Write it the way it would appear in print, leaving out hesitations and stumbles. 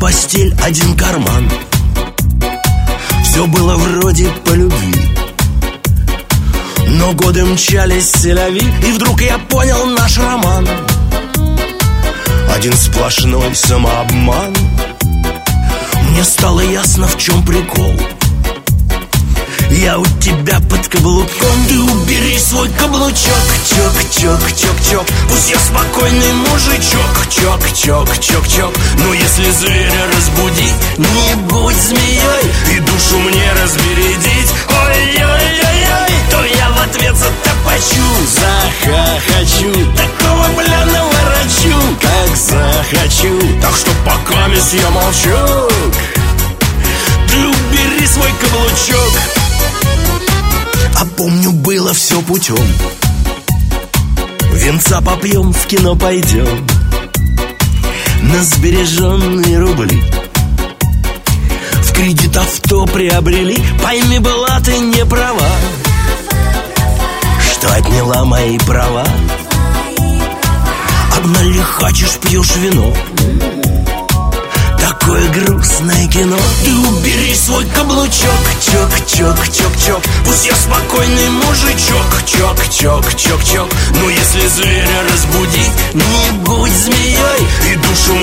постель, один карман. Все было вроде по любви, но годы мчались селяви, и вдруг я понял наш роман. Один сплошной самообман. Мне стало ясно, в чем прикол. Я у тебя под каблуком. Ты убери свой каблучок. Чок, чок, чок, чок. Пусть я спокойный мужичок. Чок, чок, чок, чок. Но если зверя разбудить, не будь змеей и душу мне разбередить, ой-ой-ой-ой, то я в ответ затопочу, захохочу, такого бля наворочу, как захочу. Так что пока мисс я молчу. Ты убери свой каблучок. А помню, было все путем. Венца попьем, в кино пойдем, на сбереженные рубли. В кредит авто приобрели. Пойми, была ты не права, что отняла мои права. Одна лихачишь, пьешь вино. Такое грустное кино. Ты убери свой каблучок. Чок, чок, чок, чок. Пусть я спокойный мужичок. Чок, чок, чок, чок. Но если зверя разбудить, не будь змеей и душу